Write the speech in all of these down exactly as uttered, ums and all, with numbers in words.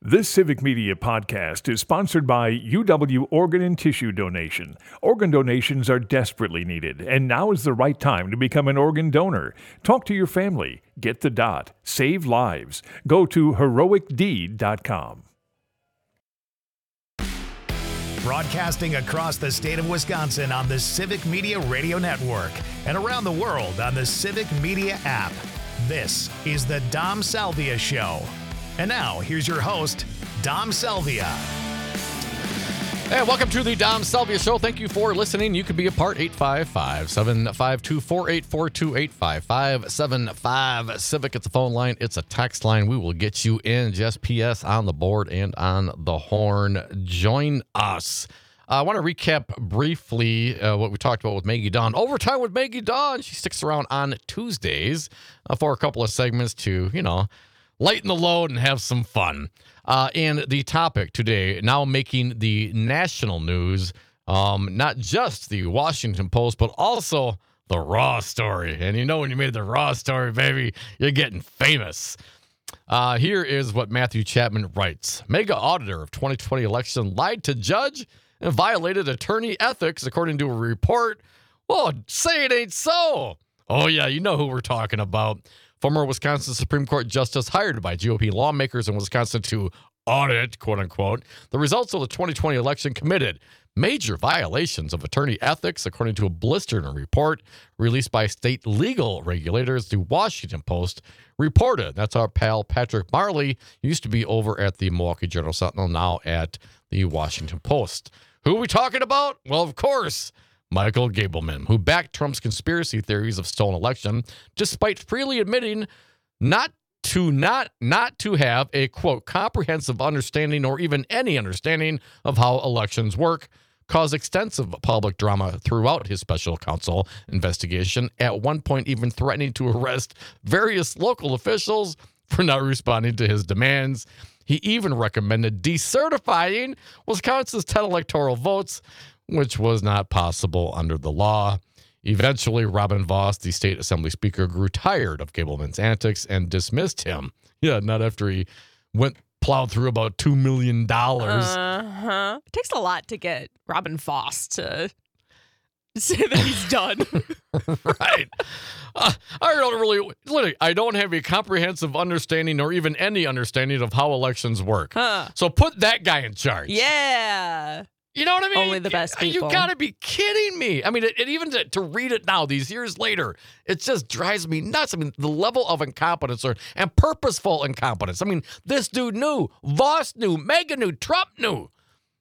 This Civic Media podcast is sponsored by U W Organ and Tissue Donation. Organ donations are desperately needed, and now is the right time to become an organ donor. Talk to your family. Get the dot. Save lives. Go to heroic deed dot com. Broadcasting across the state of Wisconsin on the Civic Media Radio Network and around the world on the Civic Media app. This is the Dom Salvia Show. And now, here's your host, Dom Salvia. Hey, welcome to the Dom Salvia Show. Thank you for listening. You can be a part. Eight five five, seven five two, four eight four two, eight five five, seven five Civic. It's a phone line. It's a text line. We will get you in. Just P S on the board and on the horn. Join us. Uh, I want to recap briefly uh, what we talked about with Maggie Dawn. Overtime with Maggie Dawn. She sticks around on Tuesdays uh, for a couple of segments to, you know, lighten the load and have some fun. Uh, and the topic today, now making the national news, um, not just the Washington Post, but also the Raw story. And you know when you made the Raw story, baby, you're getting famous. Uh, here is what Matthew Chapman writes. Mega auditor of twenty twenty election lied to judge and violated attorney ethics, according to a report. Well, say it ain't so. Oh, yeah, you know who we're talking about. Former Wisconsin Supreme Court justice hired by G O P lawmakers in Wisconsin to audit, quote unquote, the results of the twenty twenty election committed major violations of attorney ethics, according to a blistering report released by state legal regulators. The Washington Post reported. That's our pal Patrick Marley, used to be over at the Milwaukee Journal Sentinel, now at the Washington Post. Who are we talking about? Well, of course, Michael Gableman, who backed Trump's conspiracy theories of stolen election, despite freely admitting not to not not to have a, quote, comprehensive understanding or even any understanding of how elections work, caused extensive public drama throughout his special counsel investigation, at one point even threatening to arrest various local officials for not responding to his demands. He even recommended decertifying Wisconsin's ten electoral votes, which was not possible under the law. Eventually, Robin Vos, the state assembly speaker, grew tired of Gableman's antics and dismissed him. Yeah, not after he went plowed through about two million dollars. Uh-huh. It takes a lot to get Robin Vos to say that he's done. Right. Uh, I don't really, literally, I don't have a comprehensive understanding or even any understanding of how elections work. Huh. So put that guy in charge. Yeah. You know what I mean? Only the best you, people. You gotta be kidding me. I mean, it, it even to, to read it now, these years later, it just drives me nuts. I mean, the level of incompetence or, and purposeful incompetence. I mean, this dude knew. Voss knew. Megan knew. Trump knew.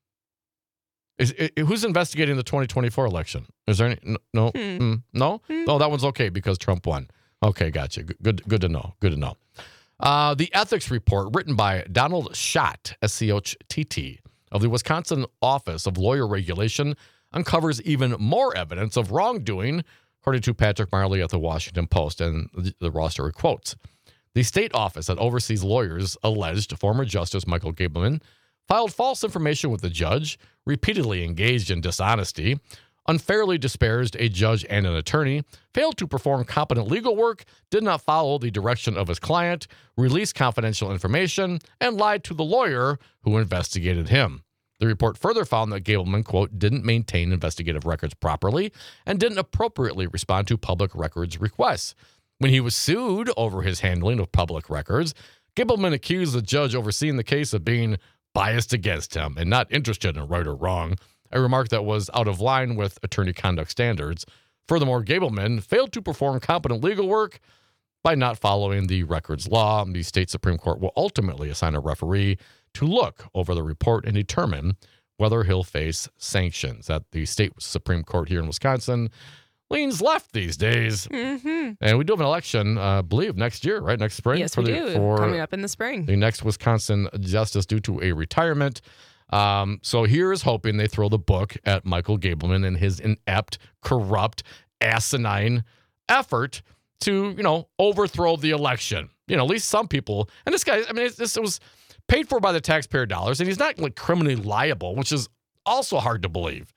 Is, is who's investigating the twenty twenty-four election? Is there any? No? No? Hmm. Mm, no? Hmm. Oh, that one's okay because Trump won. Okay, gotcha. Good, good, good to know. Good to know. Uh, the ethics report written by Donald Schott, S C H T T, of the Wisconsin Office of Lawyer Regulation uncovers even more evidence of wrongdoing, according to Patrick Marley at the Washington Post, and the, the roster quotes. The state office that oversees lawyers alleged former Justice Michael Gableman filed false information with the judge, repeatedly engaged in dishonesty, unfairly disparaged a judge and an attorney, failed to perform competent legal work, did not follow the direction of his client, released confidential information, and lied to the lawyer who investigated him. The report further found that Gableman, quote, didn't maintain investigative records properly and didn't appropriately respond to public records requests. When he was sued over his handling of public records, Gableman accused the judge overseeing the case of being biased against him and not interested in right or wrong, a remark that was out of line with attorney conduct standards. Furthermore, Gableman failed to perform competent legal work by not following the records law. The state Supreme Court will ultimately assign a referee to look over the report and determine whether he'll face sanctions. At the state Supreme Court here in Wisconsin leans left these days. Mm-hmm. And we do have an election, uh, I believe, next year, right? Next spring? Yes, for we the, do. For Coming up in the spring. the next Wisconsin justice due to a retirement. Um, so here's hoping they throw the book at Michael Gableman and his inept, corrupt, asinine effort to, you know, overthrow the election. You know, at least some people, and this guy, I mean, this was paid for by the taxpayer dollars, and he's not like criminally liable, which is also hard to believe.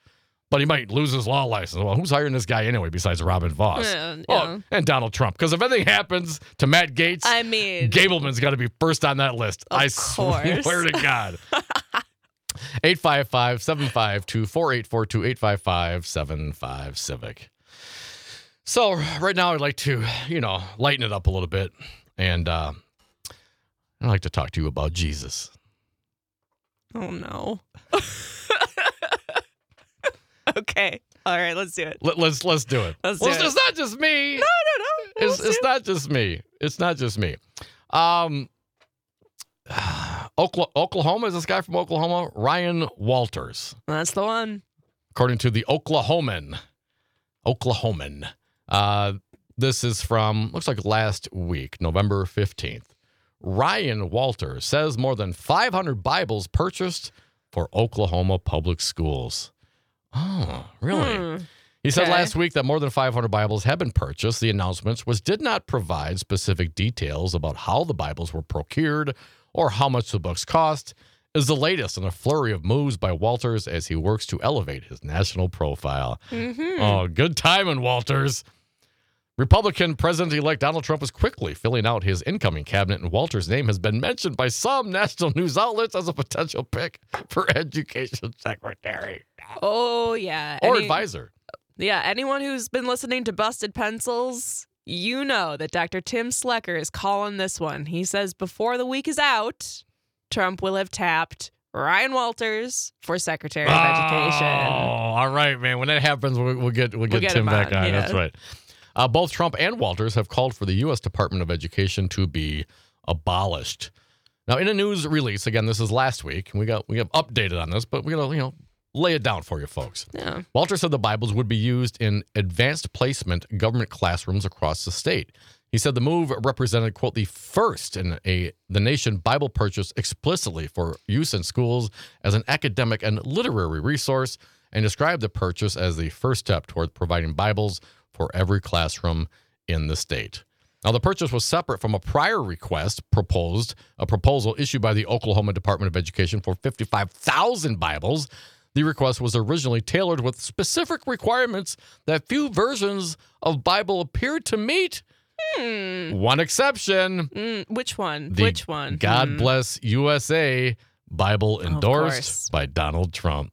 but he might lose his law license. Well, who's hiring this guy anyway besides Robin Voss? Yeah, yeah. Oh, and Donald Trump. Because if anything happens to Matt Gaetz, I mean, Gableman's got to be first on that list. Of I course. swear to God. eight five five, seven five two, four eight four two, eight five five, seven five Civic. So right now I'd like to, you know, lighten it up a little bit. And uh, I'd like to talk to you about Jesus. oh no. Okay. All right, let's do it. Let, let's let's do it. Let's do well, it. It's not just me. No, no, no. It's, it's not just me. It's not just me. Um, Okla- Oklahoma is this guy from Oklahoma, Ryan Walters, That's the one. according to the Oklahoman. Oklahoman. Uh, this is from, looks like last week, November fifteenth. Ryan Walters says more than five hundred Bibles purchased for Oklahoma public schools. Oh, really? Hmm. He said Okay. last week that more than five hundred Bibles had been purchased. The announcements was did not provide specific details about how the Bibles were procured or how much the books cost. Is the latest in a flurry of moves by Walters as he works to elevate his national profile. Mm-hmm. Oh, good timing, Walters. Republican President-elect Donald Trump is quickly filling out his incoming cabinet, and Walters' name has been mentioned by some national news outlets as a potential pick for education secretary Oh, yeah. or Any- advisor. Yeah, anyone who's been listening to Busted Pencils, you know that Doctor Tim Slecker is calling this one. He says before the week is out, Trump will have tapped Ryan Walters for Secretary of Oh, Education. all right, man. When that happens, we'll, we'll get we'll get get Tim him back on, on. yeah. That's right. Uh, both Trump and Walters have called for the U S Department of Education to be abolished. Now, in a news release, again, this is last week, and we got we got updated on this, but we gotta you know lay it down for you folks. Yeah. Walters said the Bibles would be used in advanced placement government classrooms across the state. He said the move represented, quote, the first in a the nation Bible purchase explicitly for use in schools as an academic and literary resource, and described the purchase as the first step toward providing Bibles for every classroom in the state. Now, the purchase was separate from a prior request proposed, a proposal issued by the Oklahoma Department of Education for fifty-five thousand Bibles. The request was originally tailored with specific requirements that few versions of Bible appeared to meet. Hmm. One exception. Mm, which one? The which one? God Hmm. Bless U S A Bible endorsed course. by Donald Trump.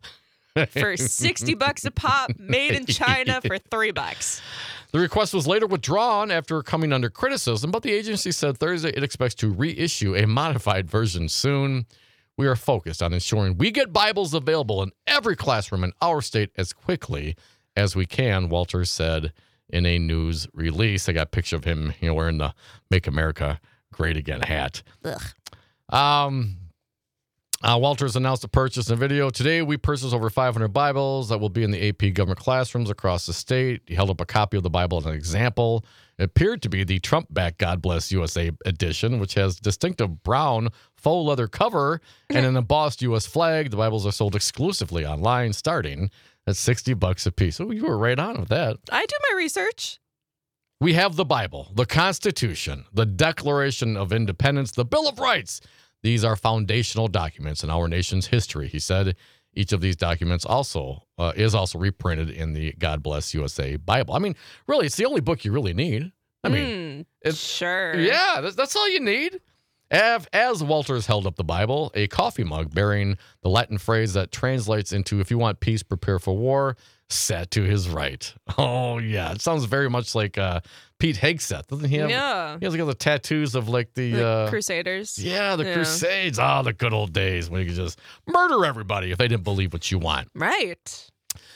For sixty bucks a pop, made in China for three bucks. The request was later withdrawn after coming under criticism, but the agency said Thursday it expects to reissue a modified version soon. We are focused on ensuring we get Bibles available in every classroom in our state as quickly as we can, Walters said in a news release. I got a picture of him, you know, wearing the Make America Great Again hat. Ugh. Um, uh, Walters announced the purchase in a video. Today, we purchased over five hundred Bibles that will be in the A P government classrooms across the state. He held up a copy of the Bible as an example. It appeared to be the Trump-backed God Bless U S A edition, which has distinctive brown faux leather cover and an embossed U S flag. The Bibles are sold exclusively online, starting at sixty bucks a piece. So you were right on with that. I do my research. We have the Bible, the Constitution, the Declaration of Independence, the Bill of Rights. These are foundational documents in our nation's history, he said. Each of these documents also uh, is also reprinted in the God Bless U S A Bible. I mean, really, it's the only book you really need. I mean, Hmm, it's sure. yeah, that's, that's all you need. As, as Walters held up the Bible, a coffee mug bearing the Latin phrase that translates into, if you want peace, prepare for war, sat to his right. Oh, yeah. It sounds very much like uh, Pete Hegseth. Doesn't he have, Yeah. he has like all the tattoos of like the... The uh, Crusaders. yeah, the Yeah. Crusades. Oh, the good old days when you could just murder everybody if they didn't believe what you want. Right.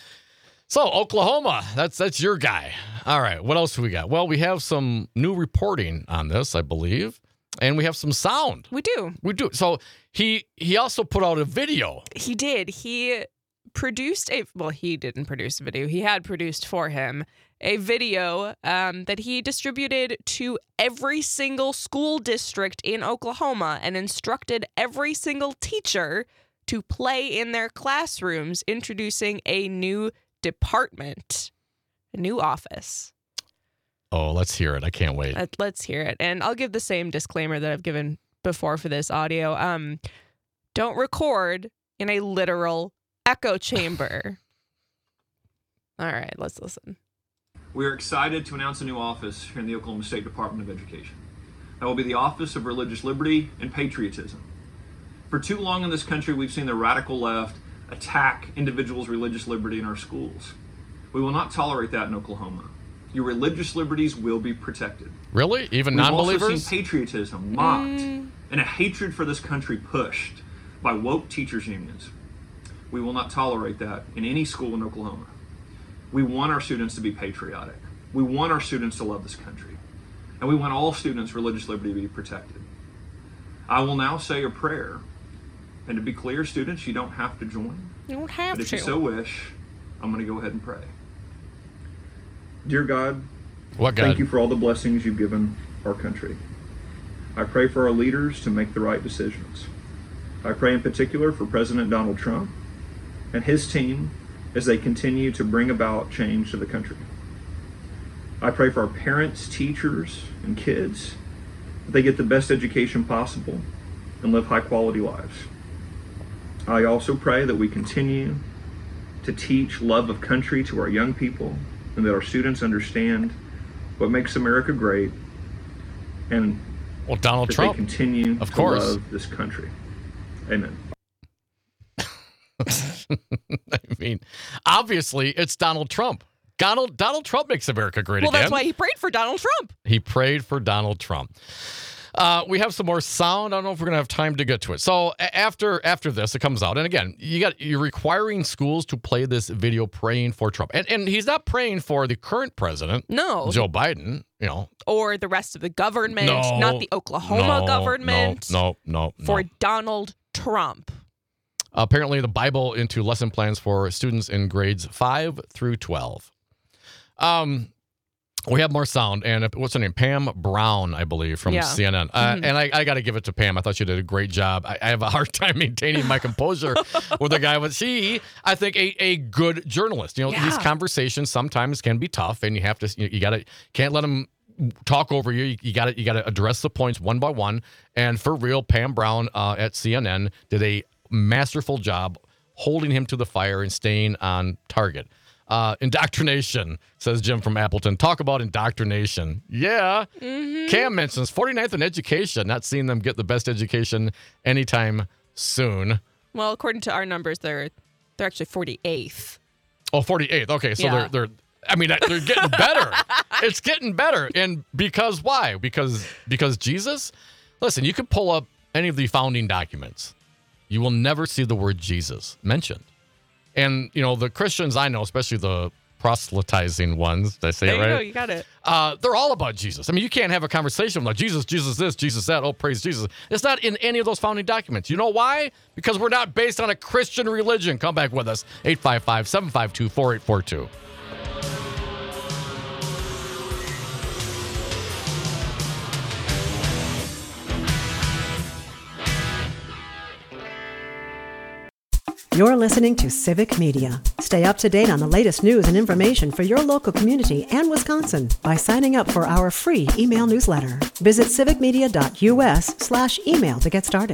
So, Oklahoma, that's that's your guy. All right, what else do we got? Well, we have some new reporting on this, I believe, and we have some sound. We do. We do. So, he he also put out a video. He did. He produced a, well, he didn't produce a video. He had produced for him a video um, that he distributed to every single school district in Oklahoma and instructed every single teacher to play in their classrooms, introducing a new department, a new office. Oh, let's hear it. I can't wait. Let, let's hear it. And I'll give the same disclaimer that I've given before for this audio. Um, don't record in a literal echo chamber. All right, let's listen. We are excited to announce a new office here in the Oklahoma State Department of Education. That will be the Office of Religious Liberty and Patriotism. For too long in this country, we've seen the radical left attack individuals' religious liberty in our schools. We will not tolerate that in Oklahoma. Your religious liberties will be protected. Really? Even We've non-believers? We've also seen patriotism mocked Mm. and a hatred for this country pushed by woke teachers' unions. We will not tolerate that in any school in Oklahoma. We want our students to be patriotic. We want our students to love this country. And we want all students' religious liberty to be protected. I will now say a prayer. And to be clear, students, you don't have to join. You don't have But if to. you so wish, I'm going to go ahead and pray. Dear God, What God? thank you for all the blessings you've given our country. I pray for our leaders to make the right decisions. I pray in particular for President Donald Trump and his team as they continue to bring about change to the country. I pray for our parents, teachers, and kids that they get the best education possible and live high quality lives. I also pray that we continue to teach love of country to our young people and that our students understand what makes America great and Well, Donald that Trump. they continue Of to course. love this country. Amen. I mean, obviously, it's Donald Trump. Donald Donald Trump makes America great Well, again. that's why he prayed for Donald Trump. He prayed for Donald Trump. Uh, we have some more sound. I don't know if we're gonna have time to get to it. So a- after after this, it comes out, and again, you got you're requiring schools to play this video praying for Trump, and and he's not praying for the current president, No. Joe Biden. You know, Or the rest of the government, No, not the Oklahoma no, government. No, no, no. For no. Donald Trump. Apparently, the Bible into lesson plans for students in grades five through twelve. Um, we have more sound, and what's her name? Pam Brown, I believe, from Yeah. C N N. Uh, Mhm. And I, I got to give it to Pam. I thought she did a great job. I, I have a hard time maintaining my composure with a guy, but she, I think, a, a good journalist. You know, Yeah. these conversations sometimes can be tough, and you have to, you, you got to, can't let them talk over you. You got to, you got to address the points one by one. And for real, Pam Brown uh, at C N N did a masterful job holding him to the fire and staying on target. Uh, indoctrination, says Jim from Appleton. Talk about indoctrination. Yeah. Mm-hmm. Cam mentions forty-ninth in education, not seeing them get the best education anytime soon. Well, according to our numbers, they're they're actually forty-eighth. Oh, forty-eighth. Okay, so Yeah. they're they're I mean, they're getting better. It's getting better. And because why? Because because Jesus? Listen, you can pull up any of the founding documents. You will never see the word Jesus mentioned. And, you know, the Christians I know, especially the proselytizing ones, did I say There it you right? go. You got it. Uh, they're all about Jesus. I mean, you can't have a conversation like Jesus, Jesus this, Jesus that. Oh, praise Jesus. It's not in any of those founding documents. You know why? Because we're not based on a Christian religion. Come back with us. eight five five, seven five two, four eight four two. You're listening to Civic Media. Stay up to date on the latest news and information for your local community and Wisconsin by signing up for our free email newsletter. Visit civicmedia.us slash email to get started.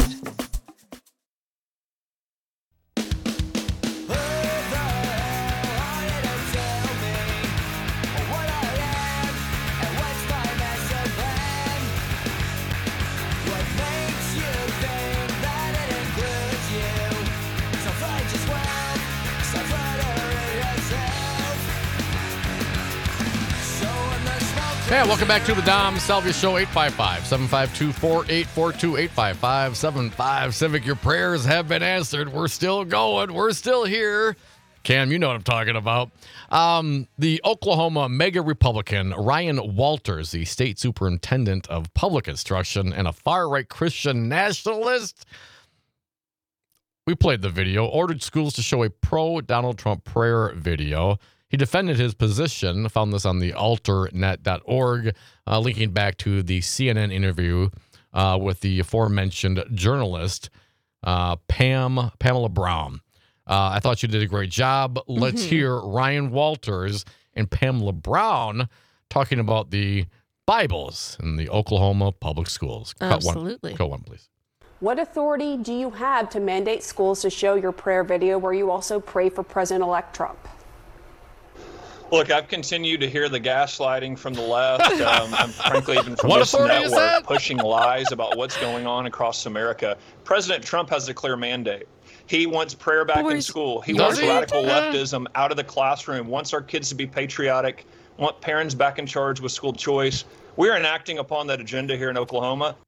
Hey, welcome back to the Dom Salvia Show. Eight five five, seven five two, four eight four two, eight five five, seven five Civic. Your prayers have been answered. We're still going. We're still here. Cam, you know what I'm talking about. Um, the Oklahoma mega Republican Ryan Walters, the state superintendent of public instruction and a far-right Christian nationalist. We played the video, ordered schools to show a pro-Donald Trump prayer video. He defended his position, found this on the alternet dot org, uh, linking back to the C N N interview uh, with the aforementioned journalist, uh, Pam Pamela Brown. Uh, I thought you did a great job. Let's Mm-hmm. hear Ryan Walters and Pamela Brown talking about the Bibles in the Oklahoma public schools. Absolutely. Cut one, cut one, please. What authority do you have to mandate schools to show your prayer video where you also pray for President-elect Trump? Look, I've continued to hear the gaslighting from the left, um, and frankly, even from What this authority is that? network, pushing lies about what's going on across America. President Trump has a clear mandate. He wants prayer back in where's- school. He Does wants he? radical Yeah. leftism out of the classroom, wants our kids to be patriotic, want parents back in charge with school choice. We're enacting upon that agenda here in Oklahoma.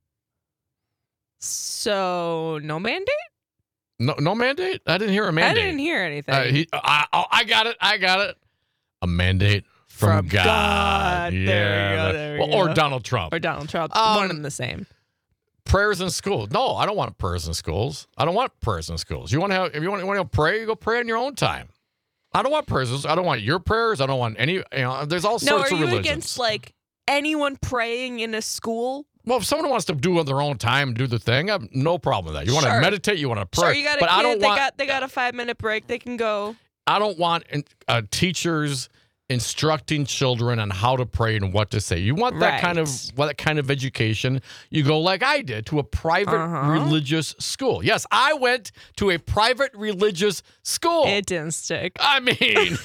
So no mandate? No, no mandate. I didn't hear a mandate. I didn't hear anything. Uh, he, I, I, I got it. I got it. A mandate from, From God. God. There we Yeah. go, that- there we well, go. Or Donald Trump. or Donald Trump. Um, One and the same. Prayers in schools. No, I don't want prayers in schools. I don't want prayers in schools. You want to have, if you want, you want to pray, you go pray on your own time. I don't want prayers. I don't want your prayers. I don't want any, you know, there's all No, sorts are of you religions. against like anyone praying in a school? Well, if someone wants to do it on their own time, do the thing, I have no problem with that. You want to Sure. meditate, you want to pray. Sure, you got a but kid. I don't they want, got they got a five minute break. They can go. I don't want uh, teachers instructing children on how to pray and what to say. You want that Right. kind of what that kind of education. You go like I did to a private Uh-huh. religious school. Yes, I went to a private religious school. It didn't stick. I mean,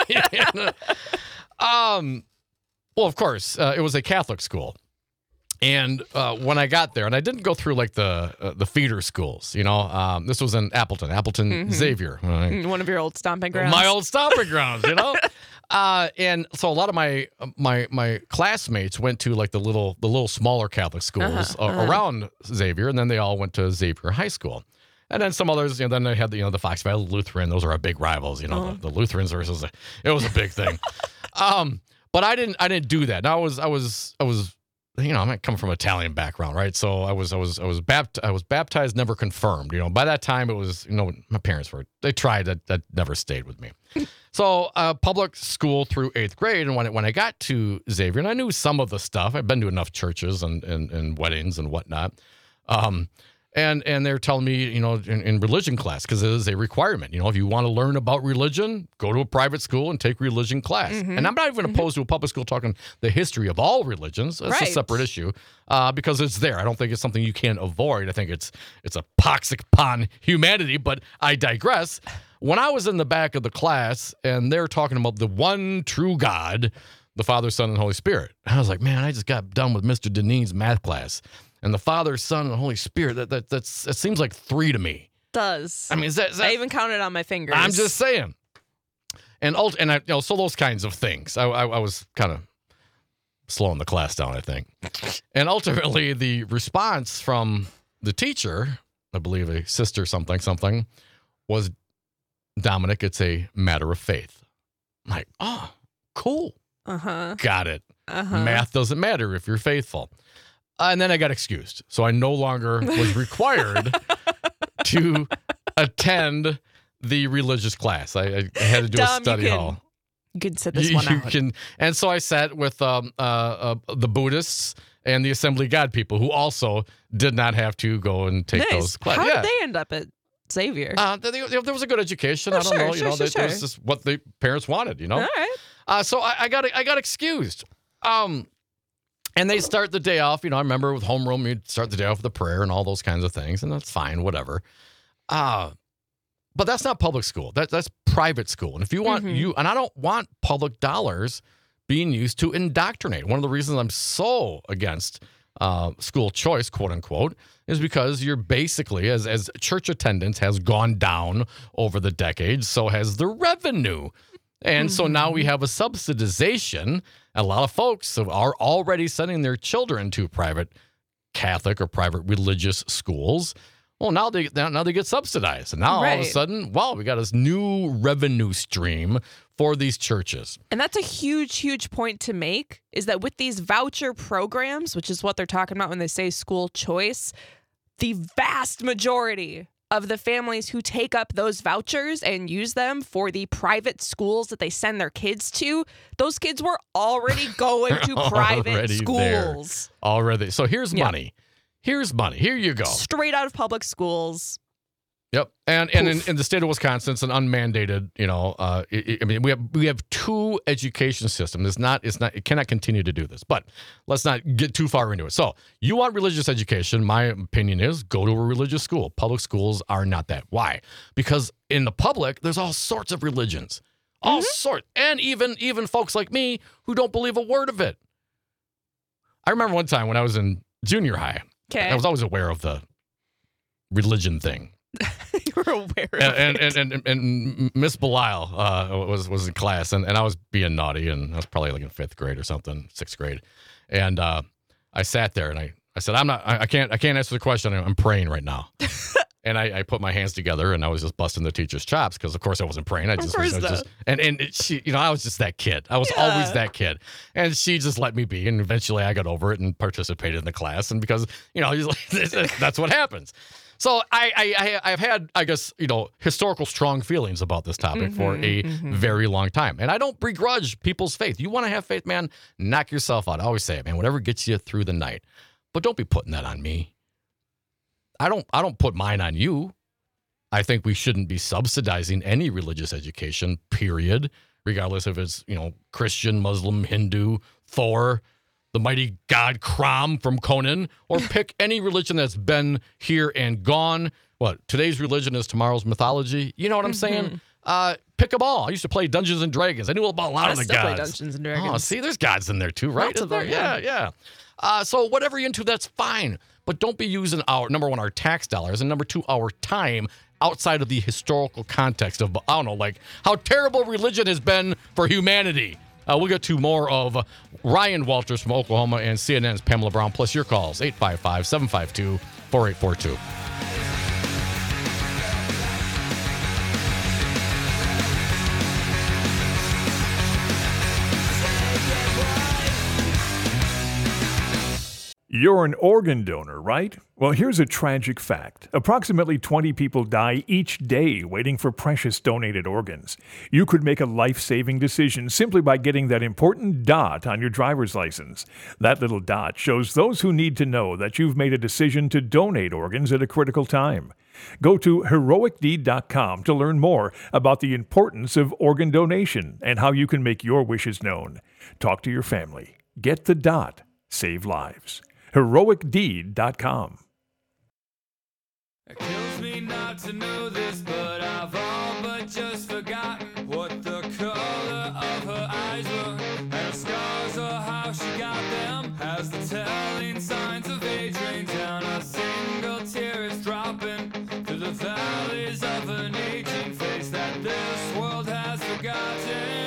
um, well, of course, uh, it was a Catholic school. And uh, when I got there, and I didn't go through like the uh, the feeder schools, you know, um, this was in Appleton, Appleton Mm-hmm. Xavier. Uh, Mm, One of your old stomping grounds. my old stomping grounds, you know. Uh, and so a lot of my my my classmates went to like the little the little smaller Catholic schools Uh-huh, uh, uh-huh. around Xavier, and then they all went to Xavier High School. And then some others, you know, then they had the, you know, the Fox Valley Lutheran. Those are our big rivals, you know, Uh-huh. the, the Lutherans versus the, it was a big thing. um, but I didn't I didn't do that. Now I was I was I was you know, I'm coming from an Italian background, right? So I was, I was, I was bapt, I was baptized, never confirmed. You know, by that time it was, you know, my parents were, they tried that, that never stayed with me. So uh, public school through eighth grade, and when it, when I got to Xavier, and I knew some of the stuff, I've been to enough churches and and, and weddings and whatnot. Um, And and they're telling me, you know, in, in religion class, because it is a requirement. You know, if you want to learn about religion, go to a private school and take religion class. Mm-hmm. And I'm not even opposed to a public school talking the history of all religions. That's a Right. separate issue uh, because it's there. I don't think it's something you can avoid. I think it's it's a pox upon humanity. But I digress. When I was in the back of the class and they're talking about the one true God, the Father, Son, and Holy Spirit, and I was like, man, I just got done with Mister Deneen's math class. And the Father, Son, and the Holy Spirit, that, that that's that seems like three to me. Does. I mean, is that, is that I even counted on my fingers. I'm just saying. And ult- and I, you know, so those kinds of things. I, I, I was kind of slowing the class down, I think. And ultimately, the response from the teacher, I believe a sister something something, was, Dominic, it's a matter of faith. I'm like, oh, cool. Uh huh. Got it. Uh huh. Math doesn't matter if you're faithful. Uh, and then I got excused. So I no longer was required to attend the religious class. I, I had to do Dom, a you study can- hall. You can sit this You, one you out. can, and so I sat with um, uh, uh, the Buddhists and the Assembly of God people who also did not have to go and take nice. those classes. How yeah. did they end up at Xavier? Uh, they, they- there was a good education. Oh, I don't sure, know. You sure, know, sure, that, that was sure. just what the parents wanted. You know. All right. Uh, so I, I got I got excused. Um, and they start the day off. You know, I remember with homeroom, you'd start the day off with a prayer and all those kinds of things, and that's fine, whatever. Uh, but that's not public school. That that's private school. And if you want Mhm. you, and I don't want public dollars being used to indoctrinate. One of the reasons I'm so against uh, school choice, quote unquote, is because you're basically, as as church attendance has gone down over the decades, so has the revenue. And so now we have a subsidization. A lot of folks are already sending their children to private Catholic or private religious schools. Well, now they now they get subsidized. And now all of a Right. sudden, wow, we got this new revenue stream for these churches. And that's a huge, huge point to make, is that with these voucher programs, which is what they're talking about when they say school choice, the vast majority of the families who take up those vouchers and use them for the private schools that they send their kids to, those kids were already going to private Already there. schools. Already. So here's Yeah. money. Here's money. Here you go. Straight out of public schools. Yep, and and in, Poof. in the state of Wisconsin, it's an unmandated. You know, uh, I I mean, we have we have two education systems. It's not. It's not. It cannot continue to do this. But let's not get too far into it. So, you want religious education? My opinion is go to a religious school. Public schools are not that. Why? Because in the public, there's all sorts of religions, All Mhm. sorts. And even even folks like me who don't believe a word of it. I remember one time when I was in junior high, Okay. I was always aware of the religion thing. You were aware of And it. and, and, and, and Miss Belial uh, was was in class, and, and I was being naughty, and I was probably like in fifth grade or something, sixth grade. And uh, I sat there, and I, I said, I'm not, I, I can't I can't answer the question. I'm praying right now. And I, I put my hands together, and I was just busting the teacher's chops because, of course, I wasn't praying. I just, course was, I was not. just and and it, she, you know, I was just that kid. I was Yeah. always that kid, and she just let me be. And eventually, I got over it and participated in the class. And because you know, that's what happens. So I, I, I, I've had, I guess, you know, historical strong feelings about this topic Mhm, for a mhm. very long time, and I don't begrudge people's faith. You want to have faith, man? Knock yourself out. I always say it, man. Whatever gets you through the night, but don't be putting that on me. I don't, I don't put mine on you. I think we shouldn't be subsidizing any religious education, period, regardless if it's, you know, Christian, Muslim, Hindu, Thor, the mighty god Crom from Conan, or pick any religion that's been here and gone. What, today's religion is tomorrow's mythology? You know what I'm saying? Uh, pick them all. I used to play Dungeons and Dragons. I knew about a lot I of the still play gods. Dungeons and Oh, Dragons. see, there's gods in there too, right? Lots of Isn't them, there? yeah. Yeah, yeah. Uh, so whatever you're into, that's fine. But don't be using our, number one, our tax dollars, and number two, our time outside of the historical context of, I don't know, like how terrible religion has been for humanity. Uh, we'll get to more of Ryan Walters from Oklahoma and C N N's Pamela Brown, plus your calls, eight five five, seven five two, four eight four two. You're an organ donor, right? Well, here's a tragic fact. Approximately twenty people die each day waiting for precious donated organs. You could make a life-saving decision simply by getting that important dot on your driver's license. That little dot shows those who need to know that you've made a decision to donate organs at a critical time. Go to heroic deed dot com to learn more about the importance of organ donation and how you can make your wishes known. Talk to your family. Get the dot. Save lives. heroic deed dot com. It kills me not to know this, but I've all but just forgotten what the color of her eyes were, and her scars or how she got them. As the telling signs of age rain down, a single tear is dropping through the valleys of an aging face that this world has forgotten.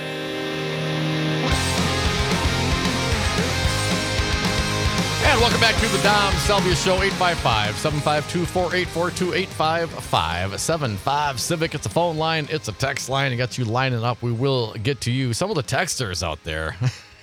And welcome back to the Dom Salvia Show, eight five five, seven five two, four eight four two, eight five five, seven five Civic. It's a phone line. It's a text line. I got you lining up. We will get to you. Some of the texters out there,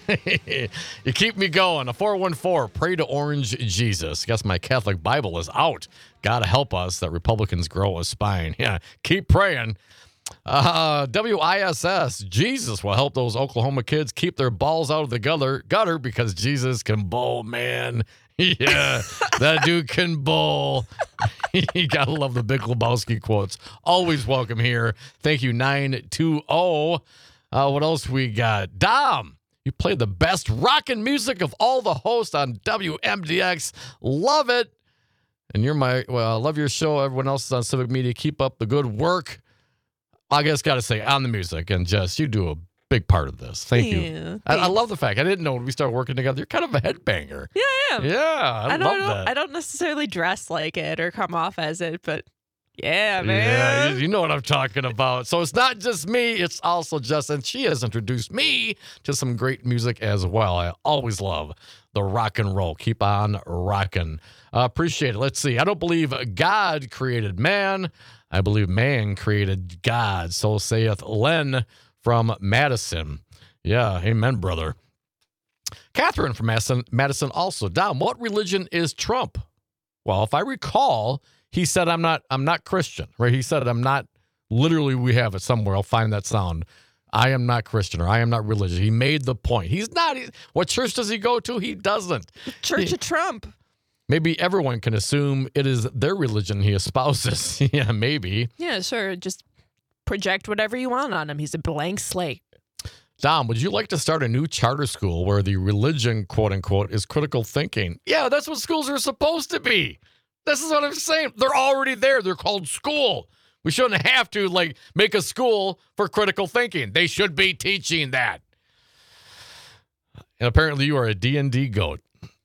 you keep me going. A four one four, pray to Orange Jesus. Guess my Catholic Bible is out. Gotta help us that Republicans grow a spine. Yeah, keep praying. Uh, W I S S, Jesus will help those Oklahoma kids keep their balls out of the gutter, gutter because Jesus can bowl, man. Yeah, that dude can bowl. You gotta love the Big Lebowski quotes. Always welcome here. Thank you, nine two zero. Uh, what else we got? Dom, you play the best rockin' music of all the hosts on W M D X. Love it. And you're my, well, I love your show. Everyone else is on Civic Media. Keep up the good work. I guess got to say, on the music, and Jess, you do a big part of this. Thank Yeah, you. I, I love the fact, I didn't know when we started working together, you're kind of a headbanger. Yeah, I am. Yeah, I, I don't, love I don't, that. I don't necessarily dress like it or come off as it, but yeah, Yeah, man. you, you know what I'm talking about. So it's not just me, it's also Jess, and she has introduced me to some great music as well. I always love the rock and roll. Keep on rocking. Uh, appreciate it. Let's see. I don't believe God created man. I believe man created God. So saith Len from Madison. Yeah, amen, brother. Catherine from Madison, Madison also. Dom, what religion is Trump? Well, if I recall, he said, I'm not, I'm not Christian, right? He said, I'm not, literally, we have it somewhere. I'll find that sound. I am not Christian, or I am not religious. He made the point. He's not. He, what church does he go to? He doesn't. Church He- of Trump. Maybe everyone can assume it is their religion he espouses. Yeah, maybe. Yeah, sure. Just project whatever you want on him. He's a blank slate. Dom, would you like to start a new charter school where the religion, quote unquote, is critical thinking? Yeah, that's what schools are supposed to be. This is what I'm saying. They're already there. They're called school. We shouldn't have to, like, make a school for critical thinking. They should be teaching that. And apparently you are a D and D goat.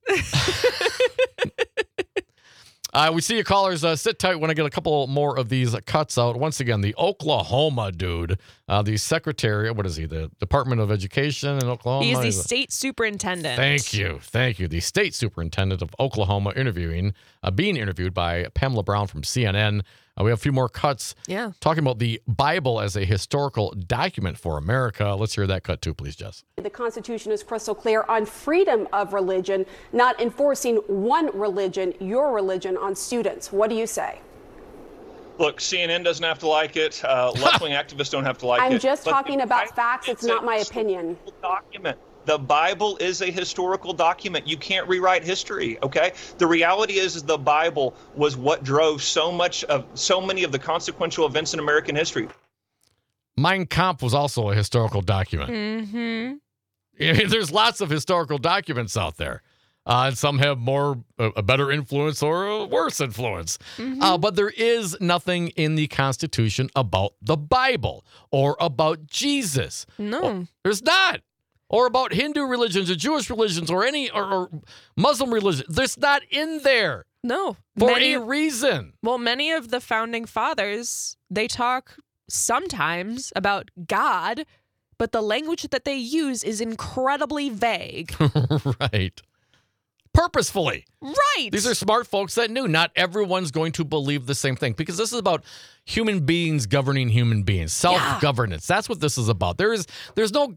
Uh, we see you callers. Uh, sit tight when I get a couple more of these cuts out. Once again, the Oklahoma dude, uh, the secretary, what is he, the Department of Education in Oklahoma? He's the He's state superintendent. Thank you. Thank you. The state superintendent of Oklahoma interviewing, uh, being interviewed by Pamela Brown from C N N. Uh, we have a few more cuts Yeah. talking about the Bible as a historical document for America. Let's hear that cut too, please, Jess. The Constitution is crystal clear on freedom of religion, not enforcing one religion, your religion, on students. What do you say? Look, C N N doesn't have to like it. Uh, left-wing activists don't have to like it. I'm just but talking the about Bible facts. It's is not a my opinion. historical Document. The Bible is a historical document. You can't rewrite history, okay? The reality is, is the Bible was what drove so much of so many of the consequential events in American history. Mein Kampf was also a historical document. Mm-hmm. There's lots of historical documents out there. Uh, and some have more, a, a better influence or a worse influence. Mm-hmm. Uh, but there is nothing in the Constitution about the Bible or about Jesus. No. Or- there's not. Or about Hindu religions or Jewish religions or any, or, or Muslim religion. There's not in there No. for Many- a reason. Well, many of the founding fathers, they talk sometimes about God, but the language that they use is incredibly vague. Right. Purposefully. Right. These are smart folks that knew not everyone's going to believe the same thing, because this is about human beings governing human beings, self-governance. That's what this is about. There is, there's no,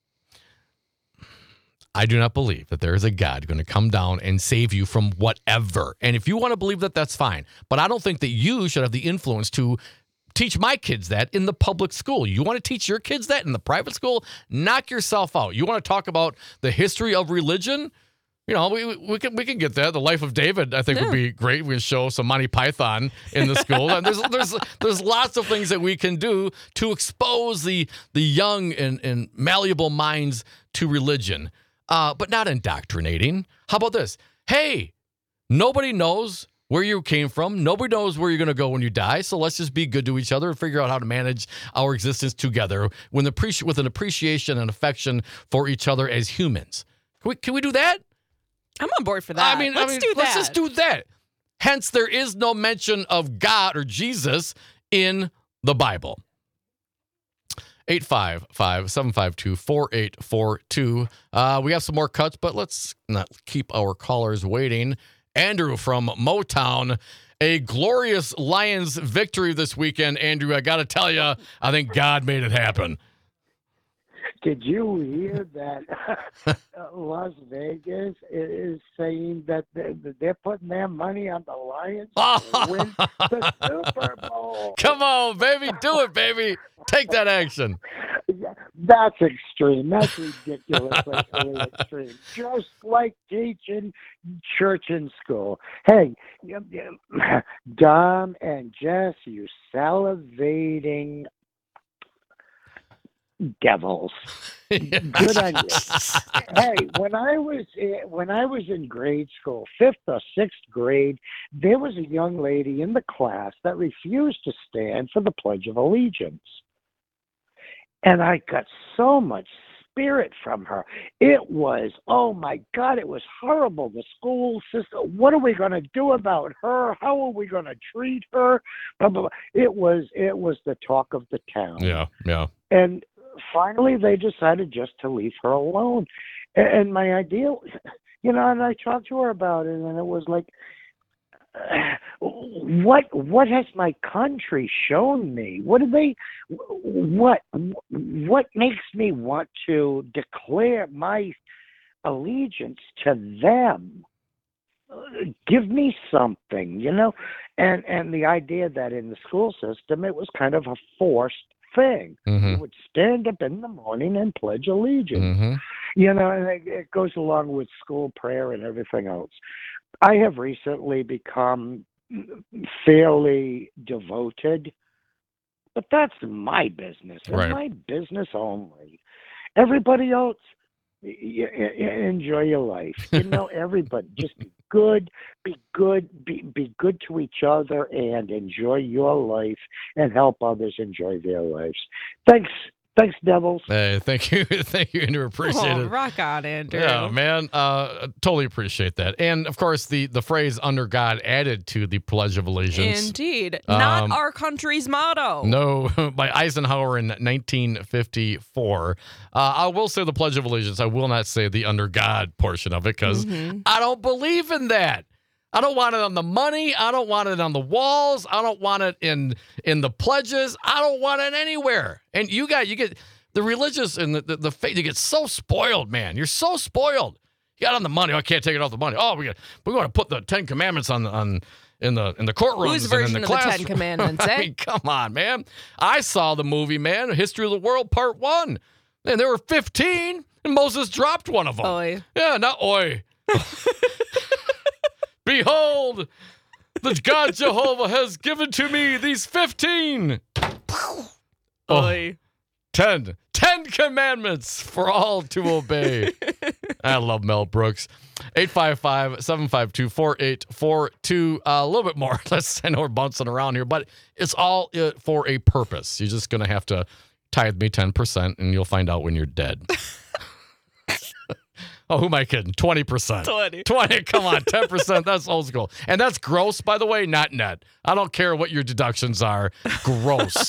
I do not believe that there is a God going to come down and save you from whatever. And if you want to believe that, that's fine. But I don't think that you should have the influence to teach my kids that in the public school. You want to teach your kids that in the private school? Knock yourself out. You want to talk about the history of religion? You know, we we can we can get that. The Life of David, I think, Yeah. would be great. We can show some Monty Python in the school. And there's there's there's lots of things that we can do to expose the the young and, and malleable minds to religion, uh, but not indoctrinating. How about this? Hey, nobody knows where you came from. Nobody knows where you're going to go when you die. So let's just be good to each other and figure out how to manage our existence together with, appreci- with an appreciation and affection for each other as humans. Can we, can we do that? I'm on board for that. I mean, let's I mean, do that. Let's just do that. Hence, there is no mention of God or Jesus in the Bible. eight five five, seven five two, four eight four two. Uh, we have some more cuts, but let's not keep our callers waiting. Andrew from Motown, a glorious Lions victory this weekend. Andrew, I got to tell you, I think God made it happen. Did you hear that Las Vegas is saying that they're putting their money on the Lions to win the Super Bowl? Come on, baby. Do it, baby. Take that action. That's extreme. That's ridiculously extreme. Just like teaching church and school. Hey, Dom and Jess, you salivating devils. Good on you. Hey, when I was when I was in grade school, fifth or sixth grade, there was a young lady in the class that refused to stand for the Pledge of Allegiance. And I got so much spirit from her. It was, oh my God, it was horrible. The school system, what are we going to do about her? How are we going to treat her? Blah, blah, blah. It was, it was the talk of the town. Yeah, yeah. And finally, they decided just to leave her alone. And my idea, you know, and I talked to her about it, and it was like, what what has my country shown me? What do they, what what makes me want to declare my allegiance to them? Give me something, you know? And and the idea that in the school system, it was kind of a forced thing. Mm-hmm. You would stand up in the morning and pledge allegiance. Mm-hmm. You know, and it, it goes along with school prayer and everything else. I have recently become fairly devoted, but that's my business, and Right. my business only. Everybody else, y- y- enjoy your life. You know, everybody, just be good, be good, be, be good to each other, and enjoy your life and help others enjoy their lives. Thanks. Thanks, Devils. Hey, thank you. Thank you, Andrew. Appreciate oh, it. Rock on, Andrew. Yeah, man. Uh, totally appreciate that. And, of course, the, the phrase under God added to the Pledge of Allegiance. Indeed. Um, Not our country's motto. No, by Eisenhower in nineteen fifty-four. Uh, I will say the Pledge of Allegiance. I will not say the under God portion of it because Mm-hmm. I don't believe in that. I don't want it on the money. I don't want it on the walls. I don't want it in in the pledges. I don't want it anywhere. And you got you get the religious and the the, the faith. You get so spoiled, man. You're so spoiled. You got on the money. Oh, I can't take it off the money. Oh, we got we want to put the Ten Commandments on on in the in the courtrooms. Whose and version in the of the classroom. Ten Commandments? Eh? I mean, come on, man. I saw the movie, man. History of the World Part One, and there were fifteen, and Moses dropped one of them. Oi. Yeah, not oi. Behold, the God Jehovah has given to me these fifteen. Oh, Oi. ten. Ten commandments for all to obey. I love Mel Brooks. eight five five, seven five two, four eight four two. Uh, a little bit more. Let's, I know we're bouncing around here, but it's all uh, for a purpose. You're just going to have to tithe me ten percent, and you'll find out when you're dead. Oh, who am I kidding? twenty percent. twenty. twenty, come on, ten percent. That's old school. And that's gross, by the way, not net. I don't care what your deductions are. Gross.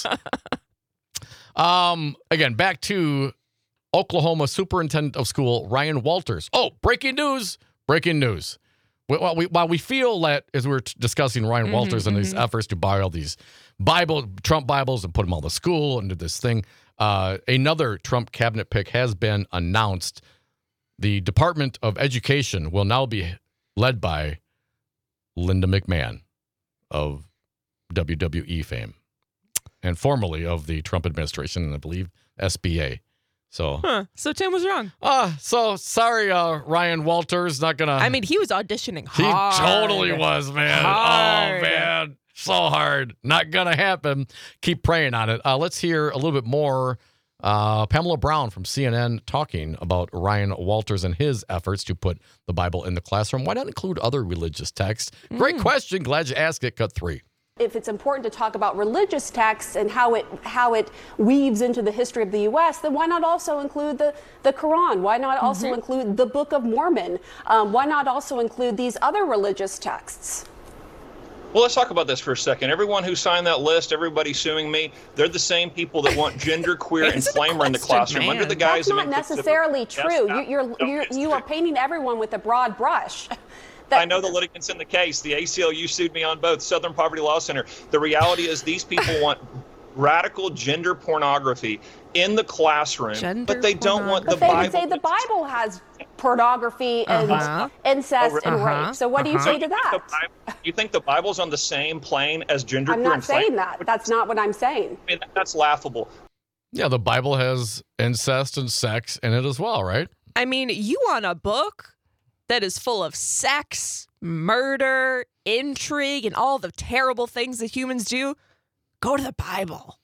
um, again, back to Oklahoma Superintendent of School, Ryan Walters. Oh, breaking news. Breaking news. While we, while we feel that, as we were discussing Ryan Mm-hmm, Walters and his efforts to buy all these Bible, Trump Bibles and put them all to school and do this thing, uh, another Trump cabinet pick has been announced. The Department of Education will now be led by Linda McMahon of W W E fame and formerly of the Trump administration and I believe S B A. So, Huh. So Tim was wrong. uh, so sorry, uh, Ryan Walters. Not gonna. I mean, he was auditioning he hard. totally was, man. Hard. Oh man, so hard. Not gonna happen. Keep praying on it. Uh, let's hear a little bit more. Uh, Pamela Brown from C N N talking about Ryan Walters and his efforts to put the Bible in the classroom. Why not include other religious texts? Mm. Great question. Glad you asked it. Cut three. If it's important to talk about religious texts and how it how it weaves into the history of the U S, then why not also include the, the Quran? Why not also mm-hmm. include the Book of Mormon? Um, why not also include these other religious texts? Well, let's talk about this for a second. Everyone who signed that list, everybody suing me, they're the same people that want gender, queer, and flamer in the classroom. Man. Under the guise That's of not necessarily true. You, you're, you're, you are painting everyone with a broad brush. That, I know the litigants in the case. The A C L U sued me on both. Southern Poverty Law Center. The reality is these people want radical gender pornography in the classroom, Gender but they don't want the But they Bible. would say the Bible has pornography and Uh-huh. incest Oh, and uh-huh. rape. So what do you Uh-huh. say to that? The Bible, you think the Bible's on the same plane as gender, I'm queer, not and saying flamer? that. That's not what I'm saying. I mean, that's laughable. Yeah, the Bible has incest and sex in it as well, right? I mean, you want a book that is full of sex, murder, intrigue, and all the terrible things that humans do? Go to the Bible.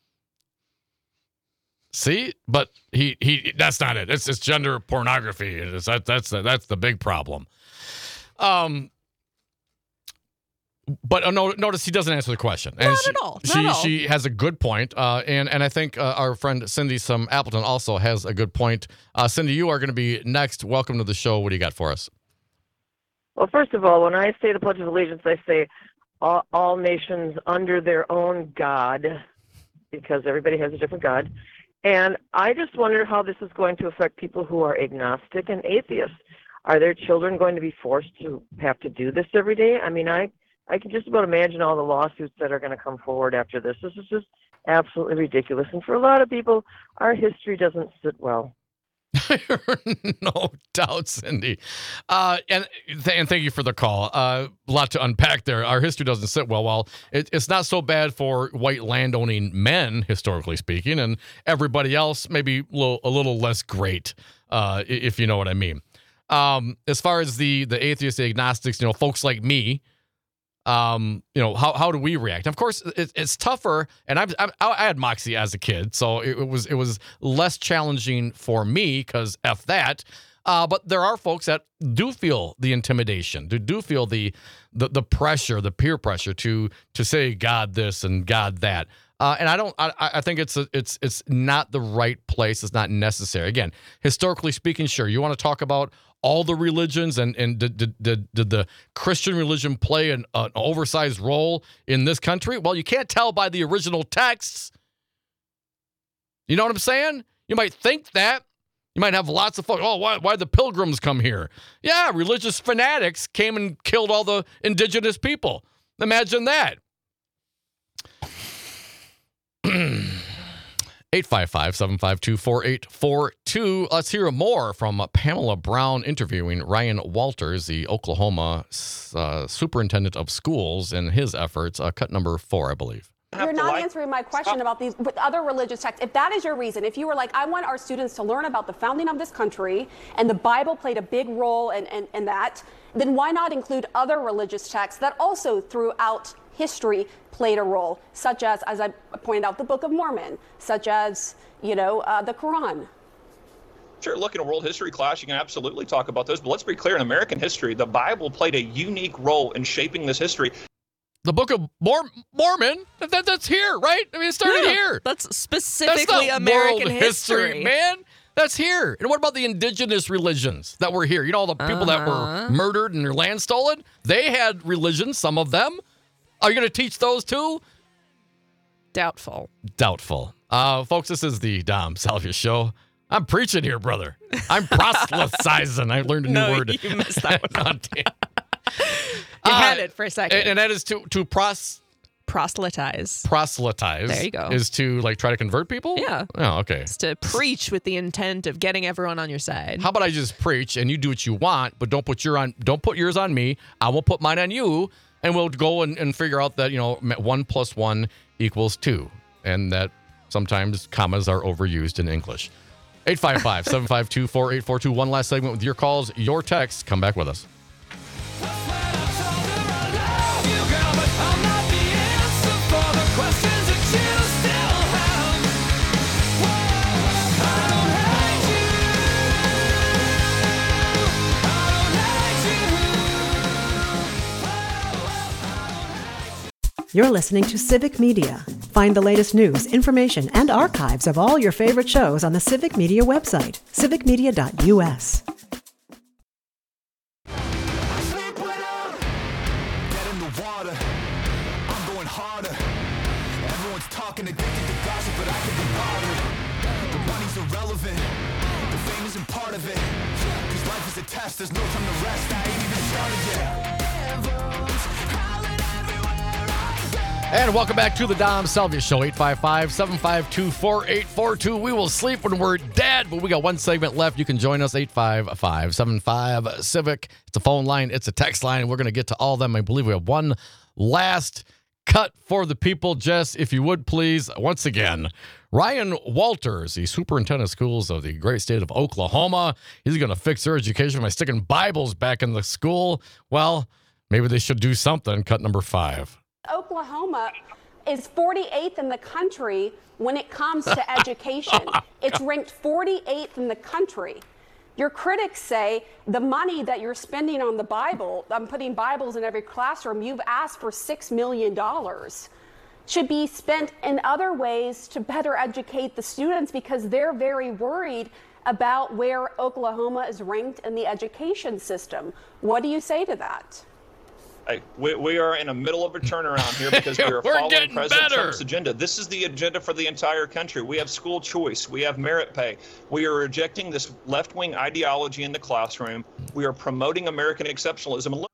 See, but he he that's not it. It's it's gender pornography. It's, that that's the, that's the big problem. Um, but uh, no, notice he doesn't answer the question. And Not she, at all. Not she at all. she has a good point. Uh, and and I think uh, our friend Cindy some Appleton also has a good point. Uh, Cindy, you are going to be next. Welcome to the show. What do you got for us? Well, first of all, when I say the Pledge of Allegiance, I say all, all nations under their own God, because everybody has a different God. And I just wonder how this is going to affect people who are agnostic and atheists. Are their children going to be forced to have to do this every day? I mean, I, I can just about imagine all the lawsuits that are going to come forward after this. This is just absolutely ridiculous. And for a lot of people, our history doesn't sit well. No doubt, Cindy. Uh, and, th- and thank you for the call. Uh, a lot to unpack there. Our history doesn't sit well. Well, it, it's not so bad for white landowning men, historically speaking, and everybody else maybe a little, a little less great, uh, if you know what I mean. Um, as far as the the atheists, the agnostics, you know, folks like me, um, you know, how how do we react? Of course, it, it's tougher. And I've, I've, I had Moxie as a kid, so it, it was it was less challenging for me because F that. Uh, but there are folks that do feel the intimidation, do do feel the the, the pressure, the peer pressure to to say God this and God that. Uh, and I don't. I, I think it's a, it's it's not the right place. It's not necessary. Again, historically speaking, sure, you want to talk about all the religions and and did did, did, did the Christian religion play an, an oversized role in this country? Well, you can't tell by the original texts. You know what I'm saying? You might think that. You might have lots of folks. Oh, why why the Pilgrims come here? Yeah, religious fanatics came and killed all the indigenous people. Imagine that. eight five five, seven five two, four eight four two. Let's hear more from Pamela Brown interviewing Ryan Walters, the Oklahoma uh, superintendent of schools, and his efforts. Uh, cut number four, I believe. You're not answering my question about these with other religious texts. If that is your reason, if you were like, I want our students to learn about the founding of this country and the Bible played a big role in, in, in that, then why not include other religious texts that also throughout history played a role, such as, as I pointed out, the Book of Mormon, such as, you know, uh, the Quran. Sure, look, in a world history class, you can absolutely talk about those. But let's be clear, in American history, the Bible played a unique role in shaping this history. The Book of Mor- Mormon, that, that's here, right? I mean, it started Yeah, here. That's specifically that's not American world history. history, man. That's here. And what about the indigenous religions that were here? You know, all the people Uh-huh. that were murdered and their land stolen? They had religions, some of them. Are you going to teach those too? Doubtful. Doubtful. Uh, folks, this is the Dom Salvia Show. I'm preaching here, brother. I'm proselytizing. I learned a new No, word. you missed that one. You You had it for a second. And, and that is to to pros Proselytize. proselytize. There you go. Is to like try to convert people? Yeah. Oh, okay. It's to preach with the intent of getting everyone on your side. How about I just preach and you do what you want, but don't put your on don't put yours on me. I won't put mine on you, and we'll go and, and figure out that, you know, one plus one equals two, and that sometimes commas are overused in English. eight five five, seven five two, four eight four two. One last segment with your calls, your texts. Come back with us. You're listening to Civic Media. Find the latest news, information, and archives of all your favorite shows on the Civic Media website, civic media dot u s. Talking addicted to gossip, but I can be bothered. The money's irrelevant, the fame isn't part of it. Cause life is a test, there's no time to rest. I ain't even started yet. And welcome back to the Dom Salvia Show. eight five five, seven five two, four eight four two. We will sleep when we're dead, but we got one segment left. You can join us, eight five five, seven five, Civic. It's a phone line, it's a text line. We're going to get to all of them. I believe we have one last cut for the people. Jess, if you would please, once again, Ryan Walters, the superintendent of schools of the great state of Oklahoma. He's going to fix their education by sticking Bibles back in the school. Well, maybe they should do something. Cut number five. Oklahoma is forty-eighth in the country when it comes to education. Oh, it's ranked forty-eighth in the country. Your critics say the money that you're spending on the Bible, I'm putting Bibles in every classroom, you've asked for six million dollars, should be spent in other ways to better educate the students because they're very worried about where Oklahoma is ranked in the education system. What do you say to that? Hey, we, we are in the middle of a turnaround here because we are We're following getting President better. Trump's agenda. This is the agenda for the entire country. We have school choice. We have merit pay. We are rejecting this left-wing ideology in the classroom. We are promoting American exceptionalism.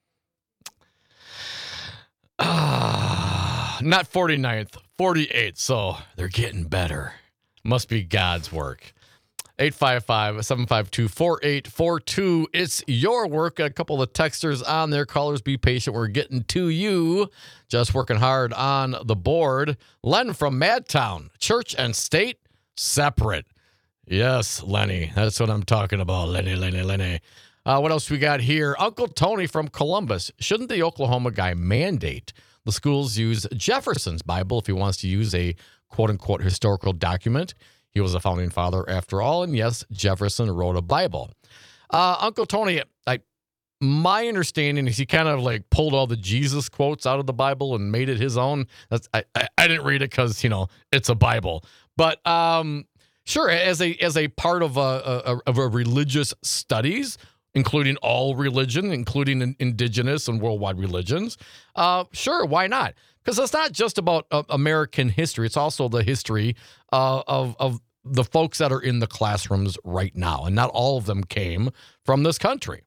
Ah, not forty-ninth, forty-eighth. So they're getting better. Must be God's work. eight five five, seven five two, four eight four two. It's your work. Got a couple of texters on there. Callers, be patient. We're getting to you. Just working hard on the board. Len from Madtown. Church and state separate. Yes, Lenny. That's what I'm talking about. Lenny, Lenny, Lenny. Uh, what else we got here? Uncle Tony from Columbus. Shouldn't the Oklahoma guy mandate the schools use Jefferson's Bible if he wants to use a quote-unquote historical document? He was a founding father after all. And yes, Jefferson wrote a Bible. Uh, Uncle Tony, I, my understanding is he kind of like pulled all the Jesus quotes out of the Bible and made it his own. That's I, I, I didn't read it because, you know, it's a Bible. But um, sure, as a as a part of a, a of a religious studies, including all religion, including in, indigenous and worldwide religions, uh, sure, why not? Because it's not just about uh, American history. It's also the history uh, of of the folks that are in the classrooms right now. And not all of them came from this country.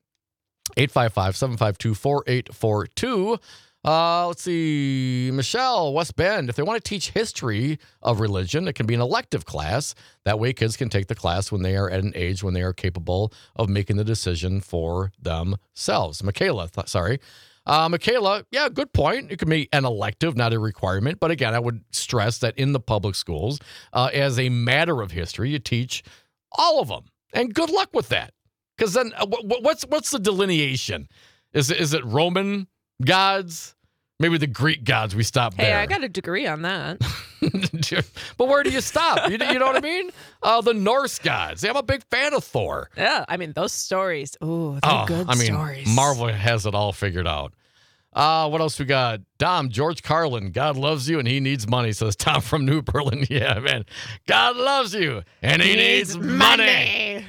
eight five five, seven five two, four eight four two. Uh, let's see. Michelle, West Bend. If they want to teach history of religion, it can be an elective class. That way kids can take the class when they are at an age when they are capable of making the decision for themselves. Michaela, th- sorry. Uh, Michaela, yeah, good point. It could be an elective, not a requirement. But again, I would stress that in the public schools, uh, as a matter of history, you teach all of them. And good luck with that. Because then uh, w- what's what's the delineation? Is it, is it Roman gods? Maybe the Greek gods, we stop hey, there. Hey, I got a degree on that. But where do you stop? You, you know what I mean? Uh, the Norse gods. I'm a big fan of Thor. Yeah, I mean, those stories. Ooh, they're oh, good I mean, stories. Marvel has it all figured out. Uh, what else we got? Dom, George Carlin. God loves you and he needs money, says Tom from New Berlin. Yeah, man. God loves you and he, he needs, needs money. money.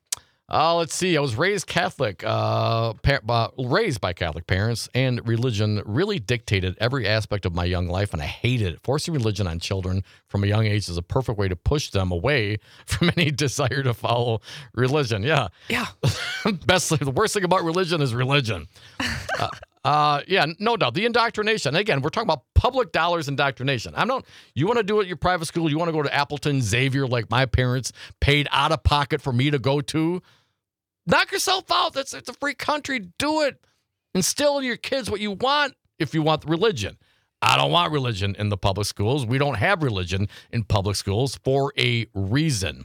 Uh, let's see. I was raised Catholic, uh, par- uh, raised by Catholic parents, and religion really dictated every aspect of my young life, and I hated it. Forcing religion on children from a young age is a perfect way to push them away from any desire to follow religion. Yeah. Yeah. Best, the worst thing about religion is religion. uh, uh, yeah, no doubt. The indoctrination. Again, we're talking about public dollars indoctrination. I'm not, you want to do it at your private school, you want to go to Appleton, Xavier, like my parents paid out of pocket for me to go to. Knock yourself out. That's it's a free country. Do it. Instill in your kids what you want if you want religion. I don't want religion in the public schools. We don't have religion in public schools for a reason.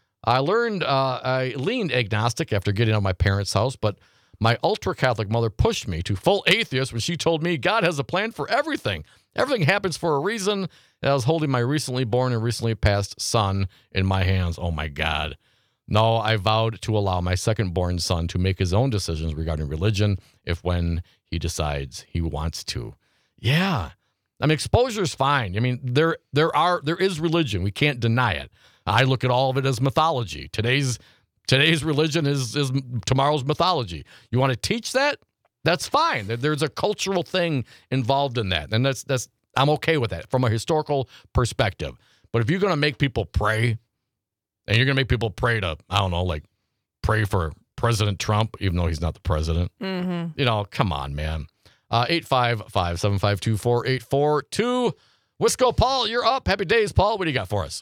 I learned, uh, I leaned agnostic after getting out of my parents' house, but my ultra-Catholic mother pushed me to full atheist when she told me God has a plan for everything. Everything happens for a reason. And I was holding my recently born and recently passed son in my hands. Oh, my God. No, I vowed to allow my second-born son to make his own decisions regarding religion if when he decides he wants to. Yeah. I mean, exposure is fine. I mean, there there are there is religion. We can't deny it. I look at all of it as mythology. Today's today's religion is is tomorrow's mythology. You want to teach that? That's fine. There's a cultural thing involved in that. And that's that's I'm okay with that from a historical perspective. But if you're going to make people pray, and you're going to make people pray to, I don't know, like pray for President Trump, even though he's not the president. Mm-hmm. You know, come on, man. Uh, eight five five, seven five two, four eight four two. Wisco Paul, you're up. Happy days, Paul. What do you got for us?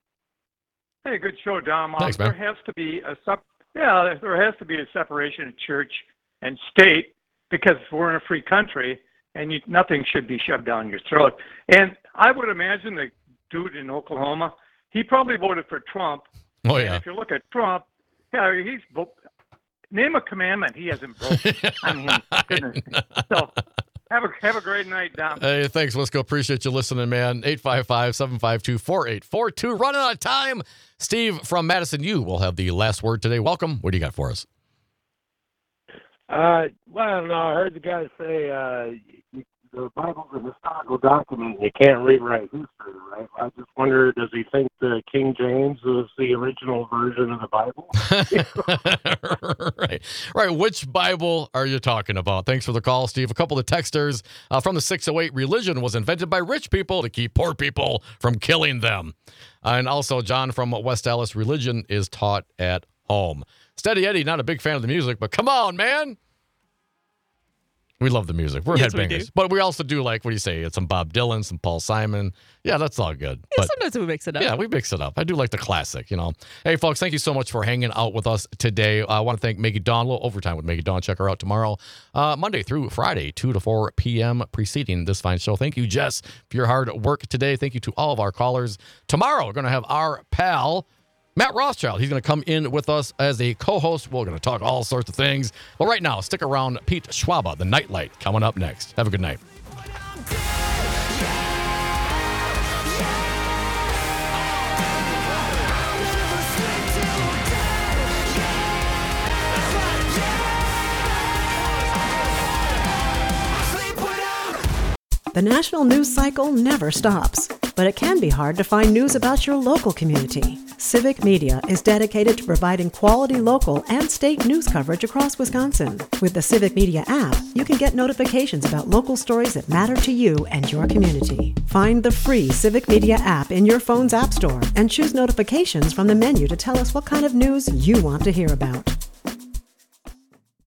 Hey, good show, Dom. Um, Thanks, man. There has to be a sep- yeah, there has to be a separation of church and state because we're in a free country and you, nothing should be shoved down your throat. And I would imagine the dude in Oklahoma, he probably voted for Trump. Oh, yeah. And if you look at Trump, yeah, he's vo- name a commandment he hasn't broken. I mean, goodness. So have a have a great night, Dom. Hey, thanks, Wisco. Appreciate you listening, man. eight five five, seven five two, four eight four two. Running out of time. Steve from Madison U will have the last word today. Welcome. What do you got for us? Uh, well, I don't know. I heard the guy say uh, you, the Bible's a historical document. You can't rewrite history, right? I just wonder, does he think the King James was the original version of the Bible? right. Right. Which Bible are you talking about? Thanks for the call, Steve. A couple of texters uh, from the six oh eight. Religion was invented by rich people to keep poor people from killing them. Uh, and also, John from West Dallas, religion is taught at home. Steady Eddie, not a big fan of the music, but come on, man. We love the music. We're yes, headbangers. We but we also do like, what do you say? It's some Bob Dylan, some Paul Simon. Yeah, that's all good. Yeah, but, sometimes we mix it up. Yeah, we mix it up. I do like the classic, you know. Hey, folks, thank you so much for hanging out with us today. Uh, I want to thank Maggie Dawn, a little overtime with Maggie Dawn. Check her out tomorrow, uh, Monday through Friday, two to four p.m. preceding this fine show. Thank you, Jess, for your hard work today. Thank you to all of our callers. Tomorrow, we're going to have our pal, Matt Rothschild. He's going to come in with us as a co-host. We're going to talk all sorts of things. But right now, stick around. Pete Schwaba, the Nightlight, coming up next. Have a good night. The national news cycle never stops, but it can be hard to find news about your local community. Civic Media is dedicated to providing quality local and state news coverage across Wisconsin. With the Civic Media app, you can get notifications about local stories that matter to you and your community. Find the free Civic Media app in your phone's app store and choose notifications from the menu to tell us what kind of news you want to hear about.